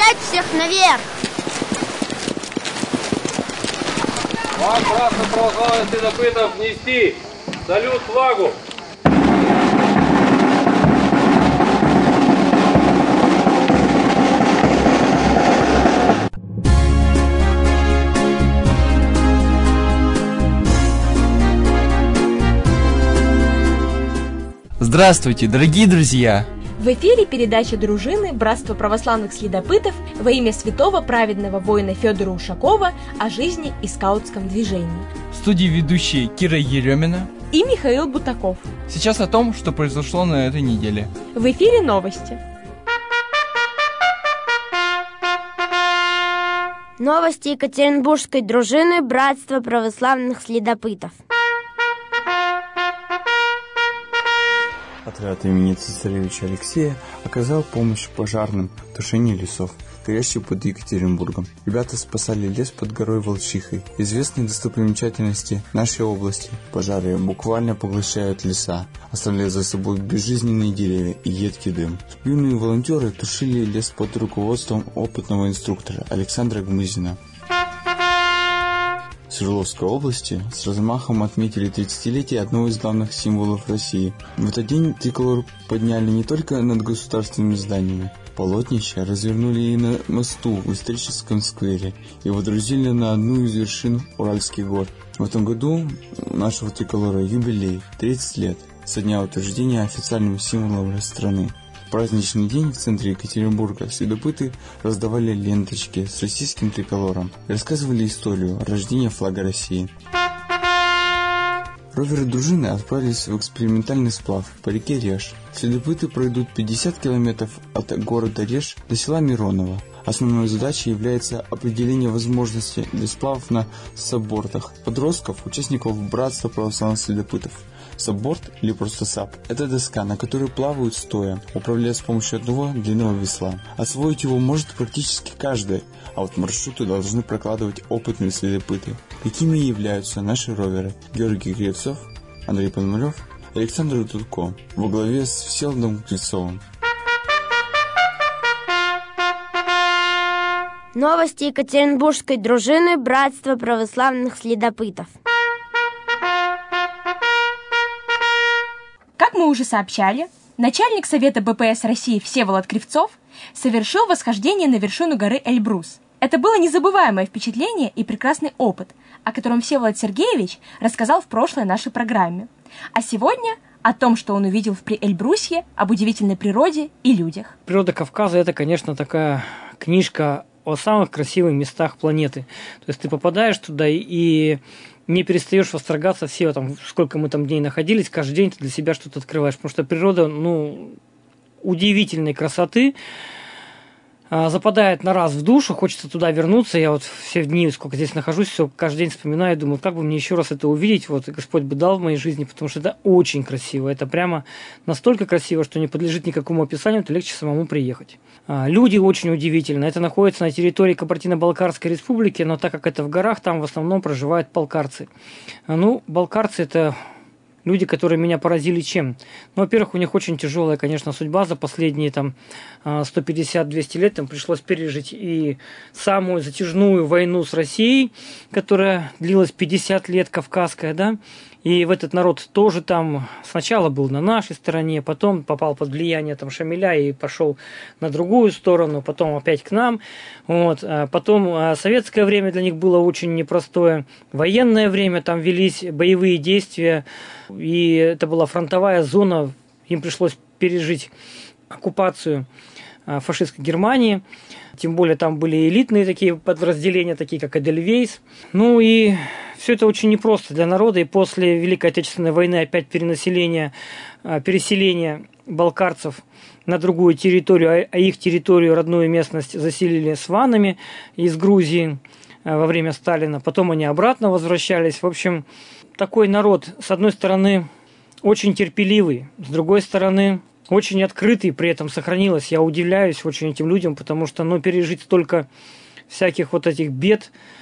Поднять всех наверх! Вам, братство православных следопытов, нести салют флагу! Здравствуйте, дорогие друзья! В эфире передача дружины Братства православных следопытов во имя святого праведного воина Федора Ушакова о жизни и скаутском движении. В студии ведущие Кира Еремина И Михаил Бутаков. Сейчас о том, что произошло на этой неделе. В эфире новости. Новости Екатеринбургской дружины Братства православных следопытов. Отряд имени цесаревича Алексея оказал помощь пожарным в тушении лесов, горящих под Екатеринбургом. Ребята спасали лес под горой Волчихой, известной достопримечательности нашей области. Пожары буквально поглощают леса, оставляя за собой безжизненные деревья и едкий дым. Юные волонтеры тушили лес под руководством опытного инструктора Александра Гмызина. В Свердловской области с размахом отметили 30-летие одного из главных символов России. В этот день триколор подняли не только над государственными зданиями. Полотнища развернули и на мосту в историческом сквере и водрузили на одну из вершин Уральских гор. В этом году у нашего триколора юбилей – 30 лет со дня утверждения официальным символом страны. В праздничный день в центре Екатеринбурга следопыты раздавали ленточки с российским триколором и рассказывали историю рождения флага России. Роверы дружины отправились в экспериментальный сплав по реке Реж. Следопыты пройдут 50 километров от города Реж до села Мироново. Основной задачей является определение возможности для сплавов на саббортах подростков, участников Братства православных следопытов. Сабборд или просто саб – это доска, на которой плавают стоя, управляя с помощью одного длинного весла. Освоить его может практически каждый, а вот маршруты должны прокладывать опытные следопыты. Какими и являются наши роверы Георгий Гребцов, Андрей Пономарев, Александр Дудко во главе с Всеволодом Кривцовым. Новости Екатеринбургской дружины Братства православных следопытов. Как мы уже сообщали, начальник Совета БПС России Всеволод Кривцов совершил восхождение на вершину горы Эльбрус. Это было незабываемое впечатление и прекрасный опыт, о котором Всеволод Сергеевич рассказал в прошлой нашей программе. А сегодня о том, что он увидел при Эльбрусье, об удивительной природе и людях. Природа Кавказа – это, конечно, такая книжка о самых красивых местах планеты. То есть ты попадаешь туда и не перестаешь восторгаться все, там, сколько мы там дней находились, каждый день ты для себя что-то открываешь, потому что природа, удивительной красоты, западает на раз в душу, хочется туда вернуться. Я вот все дни, сколько здесь нахожусь, все каждый день вспоминаю, думаю, как бы мне еще раз это увидеть, вот Господь бы дал в моей жизни, потому что это очень красиво, это прямо настолько красиво, что не подлежит никакому описанию, то легче самому приехать. Люди очень удивительны, это находится на территории Кабардино-Балкарской республики, но так как это в горах, там в основном проживают балкарцы. Балкарцы – это люди, которые меня поразили чем? Во-первых, у них очень тяжелая, конечно, судьба. За последние 150-200 лет им пришлось пережить и самую затяжную войну с Россией, которая длилась 50 лет, кавказская, да. И в этот народ тоже там сначала был на нашей стороне, потом попал под влияние Шамиля и пошел на другую сторону, потом опять к нам. Потом советское время для них было очень непростое. Военное время, там велись боевые действия, и это была фронтовая зона, им пришлось пережить оккупацию фашистской Германии. Тем более там были элитные такие подразделения, такие как Эдельвейс. И все это очень непросто для народа. И после Великой Отечественной войны опять переселение балкарцев на другую территорию, а их территорию, родную местность, заселили сванами из Грузии во время Сталина. Потом они обратно возвращались. В общем, такой народ, с одной стороны, очень терпеливый, с другой стороны, очень открытый при этом сохранилось. Я удивляюсь очень этим людям, потому что пережить столько всяких этих бед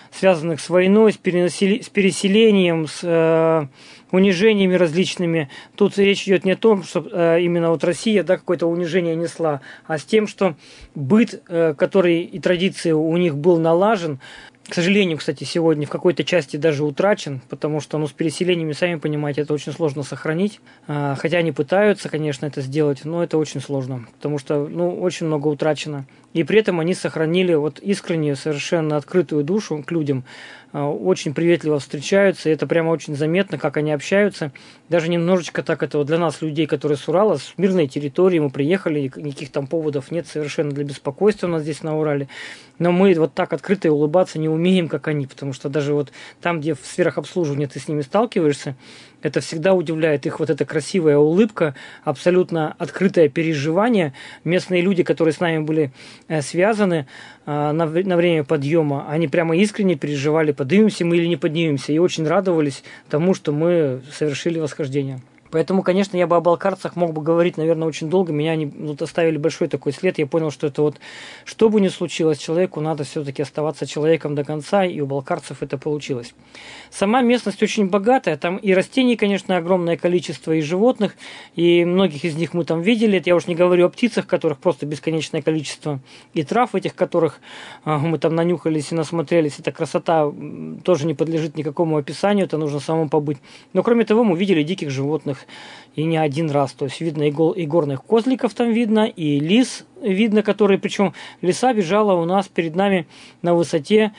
связанных с войной, с переселением, с унижениями различными. Тут речь идет не о том, что именно вот Россия, да, какое-то унижение несла, а с тем, что быт, который и традиции у них был налажен, к сожалению, кстати, сегодня в какой-то части даже утрачен, потому что с переселениями, сами понимаете, это очень сложно сохранить. Хотя они пытаются, конечно, это сделать, но это очень сложно, потому что очень много утрачено. И при этом они сохранили вот искреннюю, совершенно открытую душу к людям, очень приветливо встречаются, и это прямо очень заметно, как они общаются. Даже немножечко так это вот для нас, людей, которые с Урала, с мирной территории, мы приехали, никаких там поводов нет совершенно для беспокойства у нас здесь на Урале. Но мы вот так открыто улыбаться не умеем, как они, потому что даже вот там, где в сферах обслуживания ты с ними сталкиваешься, это всегда удивляет их вот эта красивая улыбка, абсолютно открытое переживание. Местные люди, которые с нами были связаны на время подъема, они прямо искренне переживали, поднимемся мы или не поднимемся, и очень радовались тому, что мы совершили восхождение. Поэтому, конечно, я бы о балкарцах мог бы говорить, наверное, очень долго. Меня они оставили большой такой след. Я понял, что это вот, что бы ни случилось, человеку надо все-таки оставаться человеком до конца, и у балкарцев это получилось. Сама местность очень богатая. Там и растений, конечно, огромное количество, и животных, и многих из них мы там видели. Я уж не говорю о птицах, которых просто бесконечное количество, и трав этих, которых мы там нанюхались и насмотрелись. Эта красота тоже не подлежит никакому описанию, это нужно самому побыть. Но, кроме того, мы видели диких животных, и не один раз. То есть видно и горных козликов там видно, и лис видно, которые, причем лиса бежала у нас перед нами на высоте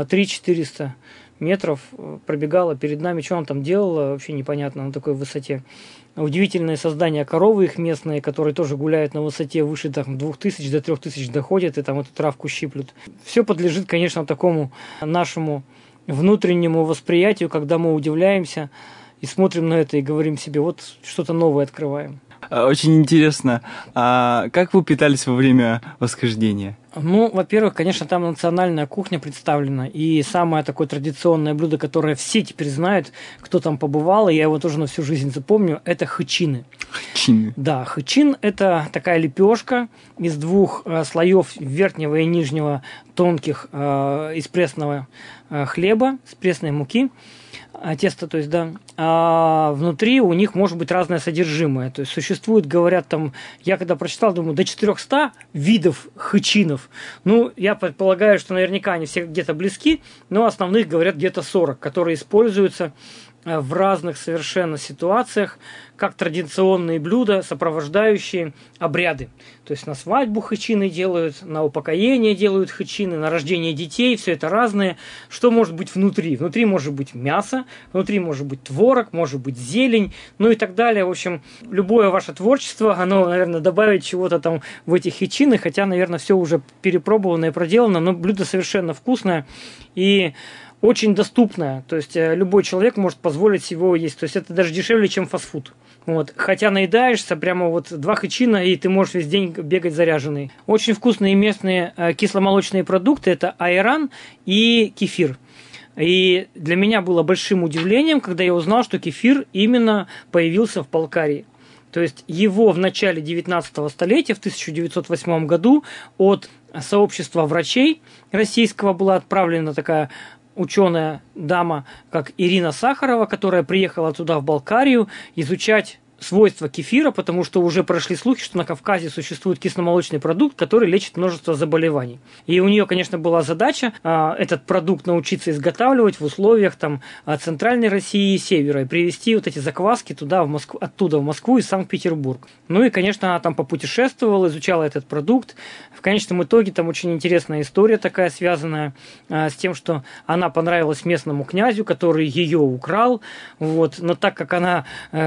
3-400 метров, пробегала перед нами. Что он там делала, вообще непонятно на такой высоте. Удивительное создание, коровы их местные, которые тоже гуляют на высоте выше 2000 до 3000 доходят, и там эту травку щиплют. Все подлежит, конечно, такому нашему внутреннему восприятию, когда мы удивляемся и смотрим на это и говорим себе, вот что-то новое открываем. Очень интересно, а как вы питались во время восхождения? Во-первых, конечно, там национальная кухня представлена, и самое такое традиционное блюдо, которое все теперь знают, кто там побывал, и я его тоже на всю жизнь запомню, это хычины. Хычины? Да, хычин – это такая лепешка из 2 слоев верхнего и нижнего тонких из пресного хлеба, с пресной муки. Тесто, то есть, да, а внутри у них может быть разное содержимое. То есть существует, говорят, там, я когда прочитал, думаю, до 400 видов хычинов. Я предполагаю, что наверняка они все где-то близки, но основных, говорят, где-то 40, которые используются в разных совершенно ситуациях, как традиционные блюда, сопровождающие обряды. То есть на свадьбу хычины делают, на упокоение делают хычины, на рождение детей, все это разное. Что может быть внутри? Внутри может быть мясо, внутри может быть творог, может быть зелень, и так далее. В общем, любое ваше творчество, оно, наверное, добавит чего-то там в эти хычины, хотя, наверное, все уже перепробовано и проделано, но блюдо совершенно вкусное и очень доступная, то есть любой человек может позволить его есть, то есть это даже дешевле, чем фастфуд. Хотя наедаешься, прямо 2 хычина, и ты можешь весь день бегать заряженный. Очень вкусные местные кисломолочные продукты – это айран и кефир. И для меня было большим удивлением, когда я узнал, что кефир именно появился в Балкарии. То есть его в начале 19 столетия, в 1908 году, от сообщества врачей российского была отправлена такая ученая дама, как Ирина Сахарова, которая приехала туда, в Балкарию, изучать свойства кефира, потому что уже прошли слухи, что на Кавказе существует кисломолочный продукт, который лечит множество заболеваний. И у нее, конечно, была задача этот продукт научиться изготавливать в условиях центральной России и севера, и привезти эти закваски туда, оттуда в Москву и Санкт-Петербург. И, конечно, она там попутешествовала, изучала этот продукт. В конечном итоге там очень интересная история такая, связанная с тем, что она понравилась местному князю, который ее украл. Но так как она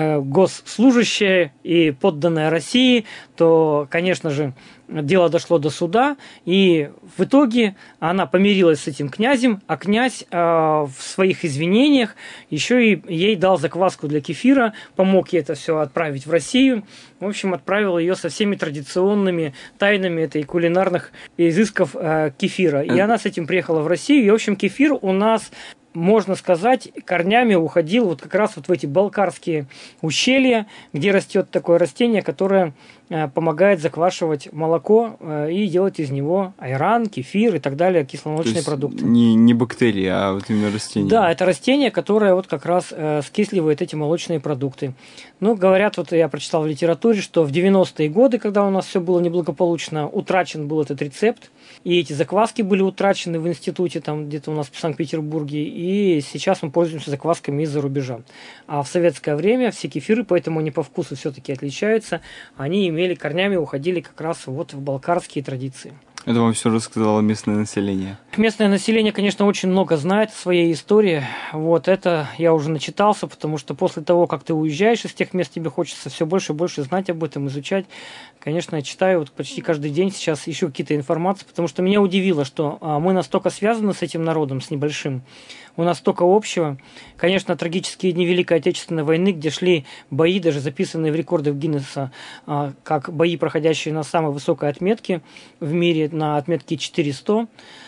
госслужащая и подданная России, то, конечно же, дело дошло до суда, и в итоге она помирилась с этим князем, а князь в своих извинениях еще и ей дал закваску для кефира, помог ей это все отправить в Россию. В общем, отправил ее со всеми традиционными тайнами этой кулинарных изысков кефира. И она с этим приехала в Россию. И, в общем, кефир у нас, можно сказать, корнями уходил как раз в эти балкарские ущелья, где растет такое растение, которое помогает заквашивать молоко и делать из него айран, кефир и так далее, кисломолочные продукты. Не бактерии, а вот именно растения. Да, это растение, которое вот как раз скисливает эти молочные продукты. Ну, говорят, вот я прочитал в литературе, что в 90-е годы, когда у нас все было неблагополучно, утрачен был этот рецепт, и эти закваски были утрачены в институте, там где-то у нас в Санкт-Петербурге, и сейчас мы пользуемся заквасками из-за рубежа. А в советское время все кефиры, поэтому они по вкусу все-таки отличаются, они имели корнями, уходили как раз вот в балкарские традиции. Это вам все рассказало местное население. Местное население, конечно, очень много знает о своей истории. Вот это я уже начитался, потому что после того, как ты уезжаешь из тех мест, тебе хочется все больше и больше знать об этом, изучать. Конечно, я читаю вот почти каждый день сейчас ищу какие-то информации, потому что меня удивило, что мы настолько связаны с этим народом, с небольшим, у нас столько общего. Конечно, трагические дни Великой Отечественной войны, где шли бои, даже записанные в рекордах Гиннесса, как бои, проходящие на самой высокой отметке в мире, на отметке 400.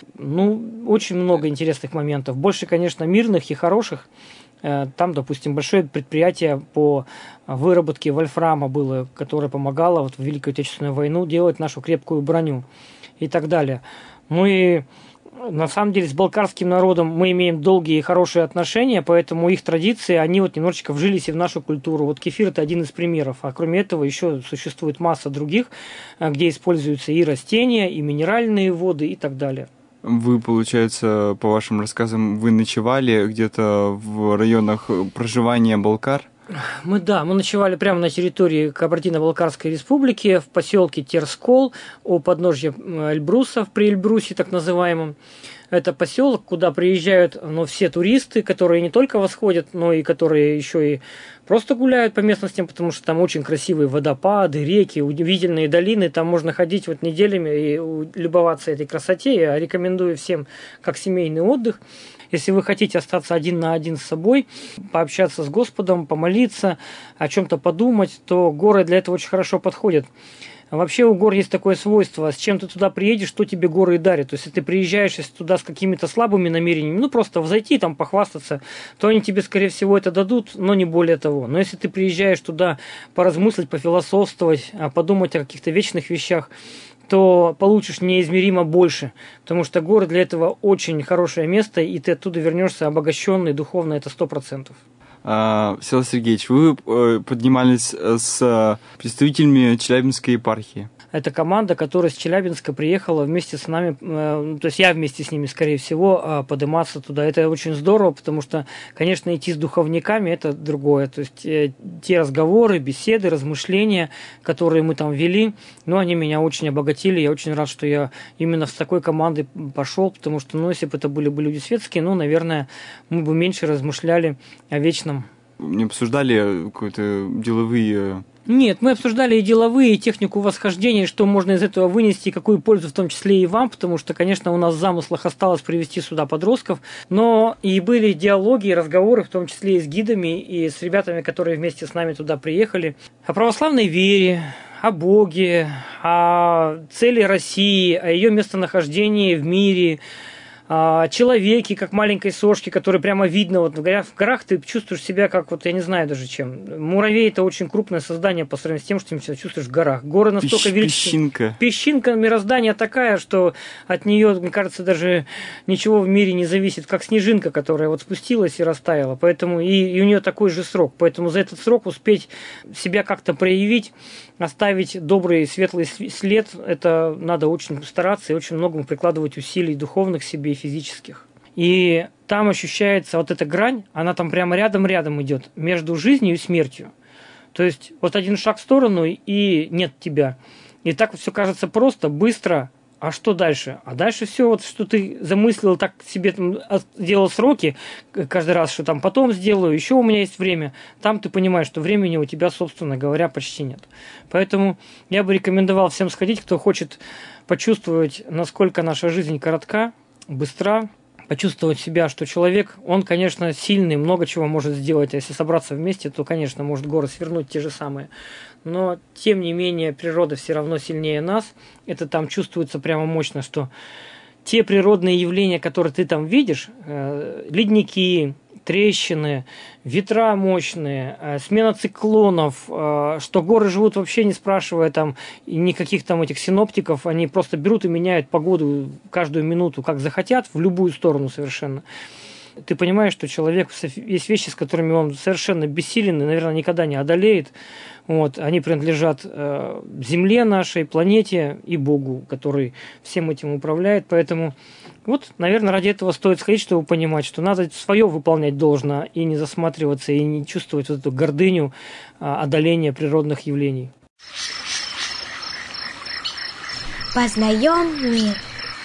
Ну, очень много интересных моментов. Больше, конечно, мирных и хороших. Там, допустим, большое предприятие по выработке вольфрама было, которое помогало вот в Великую Отечественную войну делать нашу крепкую броню и так далее. Ну и на самом деле с балкарским народом мы имеем долгие и хорошие отношения, поэтому их традиции, они вот немножечко вжились и в нашу культуру. Вот кефир – это один из примеров. А кроме этого еще существует масса других, где используются и растения, и минеральные воды и так далее. Вы, получается, по вашим рассказам, вы ночевали где-то в районах проживания балкар? Мы ночевали прямо на территории Кабардино-Балкарской республики, в поселке Терскол, у подножья Эльбруса, при Эльбрусе так называемом. Это поселок, куда приезжают все туристы, которые не только восходят, но и которые еще и просто гуляют по местностям, потому что там очень красивые водопады, реки, удивительные долины. Там можно ходить вот неделями и любоваться этой красоте. Я рекомендую всем как семейный отдых. Если вы хотите остаться один на один с собой, пообщаться с Господом, помолиться, о чем-то подумать, то горы для этого очень хорошо подходят. Вообще у гор есть такое свойство, с чем ты туда приедешь, что тебе горы и дарят. То есть, если ты приезжаешь туда с какими-то слабыми намерениями, просто взойти, там, похвастаться, то они тебе, скорее всего, это дадут, но не более того. Но если ты приезжаешь туда поразмыслить, пофилософствовать, подумать о каких-то вечных вещах, то получишь неизмеримо больше, потому что горы для этого очень хорошее место, и ты оттуда вернешься обогащенный духовно, это 100%. Всеволод Сергеевич, вы поднимались с представителями Челябинской епархии. Это команда, которая с Челябинска приехала вместе с нами, то есть я вместе с ними, скорее всего, подниматься туда. Это очень здорово, потому что, конечно, идти с духовниками – это другое. То есть те разговоры, беседы, размышления, которые мы там вели, они меня очень обогатили. Я очень рад, что я именно с такой командой пошел, потому что, если бы это были бы люди светские, наверное, мы бы меньше размышляли о вечном. Не обсуждали какие-то деловые... Нет, мы обсуждали и деловые, и технику восхождения, что можно из этого вынести, и какую пользу в том числе и вам, потому что, конечно, у нас в замыслах осталось привести сюда подростков, но и были диалоги, и разговоры, в том числе и с гидами, и с ребятами, которые вместе с нами туда приехали, о православной вере, о Боге, о цели России, о ее местонахождении в мире, о человеке, как маленькой сошке, который прямо видно. Вот в горах ты чувствуешь себя как, я не знаю даже чем. Муравей – это очень крупное создание по сравнению с тем, что ты себя чувствуешь в горах. Горы настолько величественные. Песчинка. Песчинка мироздания такая, что от нее, мне кажется, даже ничего в мире не зависит, как снежинка, которая спустилась и растаяла. Поэтому и у нее такой же срок. Поэтому за этот срок успеть себя как-то проявить, оставить добрый, светлый след, это надо очень стараться и очень многому прикладывать усилий духовных себе и физических. И там ощущается эта грань, она там прямо рядом идет между жизнью и смертью. То есть один шаг в сторону и нет тебя. И так все кажется просто, быстро. А что дальше? А дальше все, что ты замыслил, так себе делал сроки каждый раз, что потом сделаю, еще у меня есть время. Там ты понимаешь, что времени у тебя, собственно говоря, почти нет. Поэтому я бы рекомендовал всем сходить, кто хочет почувствовать, насколько наша жизнь коротка, быстра, почувствовать себя, что человек, он, конечно, сильный, много чего может сделать. А если собраться вместе, то, конечно, может горы свернуть те же самые. Но, тем не менее, природа все равно сильнее нас. Это там чувствуется прямо мощно, что те природные явления, которые ты там видишь, ледники, трещины, ветра мощные, смена циклонов, что горы живут вообще не спрашивая там никаких там этих синоптиков, они просто берут и меняют погоду каждую минуту, как захотят, в любую сторону совершенно. Ты понимаешь, что человек, есть вещи, с которыми он совершенно бессилен и, наверное, никогда не одолеет. Вот, они принадлежат Земле нашей, планете и Богу, который всем этим управляет. Поэтому, вот, наверное, ради этого стоит сходить, чтобы понимать, что надо свое выполнять должно и не засматриваться, и не чувствовать вот эту гордыню одоления природных явлений. Познаем мир.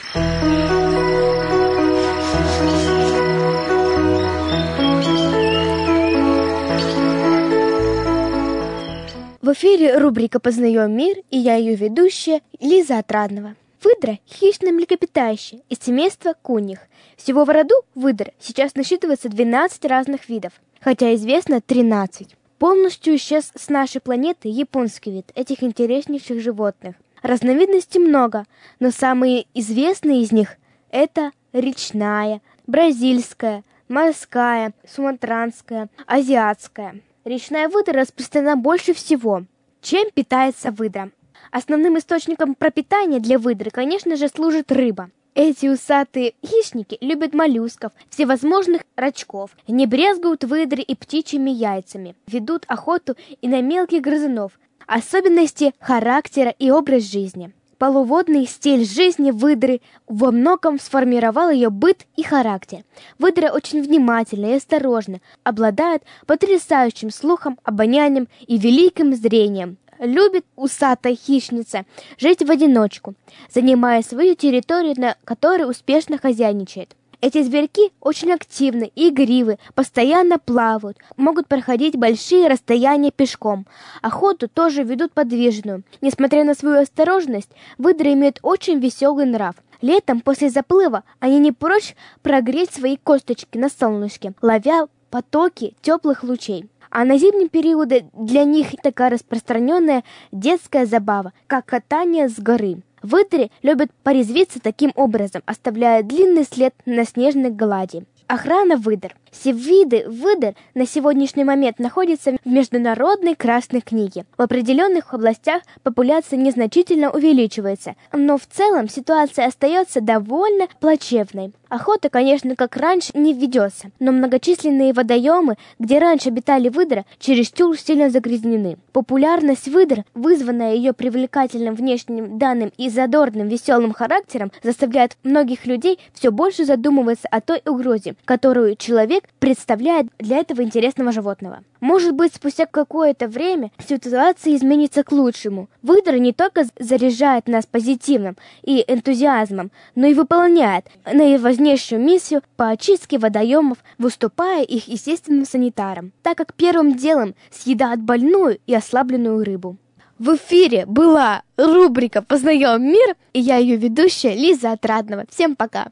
В эфире рубрика «Познаем мир», и я ее ведущая Лиза Отрадного. Выдра – хищное млекопитающее из семейства куньих. Всего в роду выдр сейчас насчитывается 12 разных видов, хотя известно 13. Полностью исчез с нашей планеты японский вид этих интереснейших животных. Разновидностей много, но самые известные из них – это речная, бразильская, морская, суматранская, азиатская. Речная выдра распространена больше всего. Чем питается выдра? Основным источником пропитания для выдры, конечно же, служит рыба. Эти усатые хищники любят моллюсков, всевозможных рачков, не брезгуют выдры и птичьими яйцами, ведут охоту и на мелких грызунов. Особенности характера и образ жизни. Полуводный стиль жизни выдры во многом сформировал ее быт и характер. Выдра очень внимательна и осторожна, обладает потрясающим слухом, обонянием и великим зрением. Любит усатая хищница жить в одиночку, занимая свою территорию, на которой успешно хозяйничает. Эти зверьки очень активны и игривы, постоянно плавают, могут проходить большие расстояния пешком. Охоту тоже ведут подвижную. Несмотря на свою осторожность, выдры имеют очень веселый нрав. Летом после заплыва они не прочь прогреть свои косточки на солнышке, ловя потоки теплых лучей. А на зимние периоды для них такая распространенная детская забава, как катание с горы. Выдры любят порезвиться таким образом, оставляя длинный след на снежной глади. Охрана выдр. Все виды выдр на сегодняшний момент находятся в Международной Красной книге. В определенных областях популяция незначительно увеличивается, но в целом ситуация остается довольно плачевной. Охота, конечно, как раньше не ведется, но многочисленные водоемы, где раньше обитали выдры, чересчур сильно загрязнены. Популярность выдр, вызванная ее привлекательным внешним данным и задорным веселым характером, заставляет многих людей все больше задумываться о той угрозе, которую человек представляет для этого интересного животного. Может быть, спустя какое-то время ситуация изменится к лучшему. Выдра не только заряжает нас позитивным и энтузиазмом, но и выполняет наиважнейшую миссию по очистке водоемов, выступая их естественным санитаром, так как первым делом съедает больную и ослабленную рыбу. В эфире была рубрика «Познаем мир», и я ее ведущая Лиза Отрадного. Всем пока!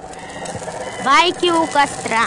Байки у костра.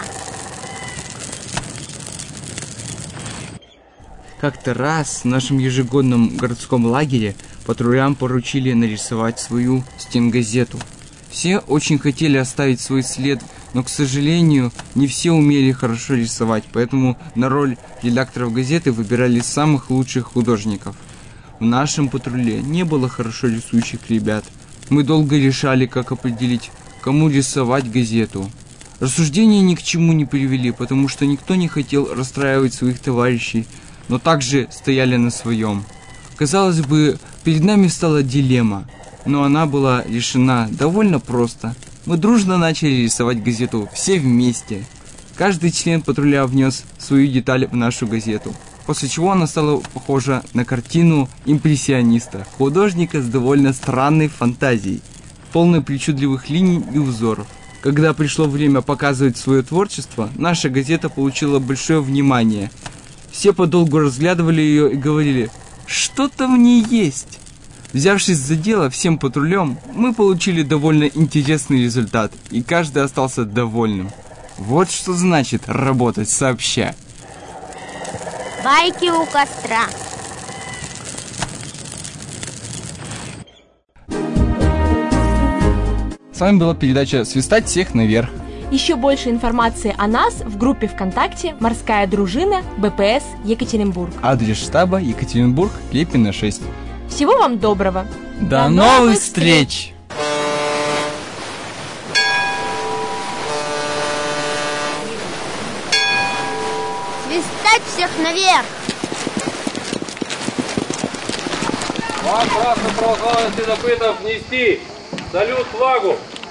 Как-то раз в нашем ежегодном городском лагере патрулям поручили нарисовать свою стенгазету. Все очень хотели оставить свой след, но, к сожалению, не все умели хорошо рисовать, поэтому на роль редакторов газеты выбирали самых лучших художников. В нашем патруле не было хорошо рисующих ребят. Мы долго решали, как определить, кому рисовать газету. Рассуждения ни к чему не привели, потому что никто не хотел расстраивать своих товарищей, но также стояли на своем. Казалось бы, перед нами стала дилемма, но она была решена довольно просто. Мы дружно начали рисовать газету, все вместе. Каждый член патруля внес свою деталь в нашу газету, после чего она стала похожа на картину импрессиониста, художника с довольно странной фантазией, полной причудливых линий и узоров. Когда пришло время показывать свое творчество, наша газета получила большое внимание. Все подолгу разглядывали ее и говорили: «Что-то в ней есть». Взявшись за дело всем патрулем, мы получили довольно интересный результат, и каждый остался довольным. Вот что значит работать сообща. Байки у костра. С вами была передача «Свистать всех наверх». Еще больше информации о нас в группе ВКонтакте «Морская дружина БПС Екатеринбург». Адрес штаба Екатеринбург, Лепина 6. Всего вам доброго! До новых встреч! Свистать всех наверх! Вам красный православный следопытов нести! Салют флагу!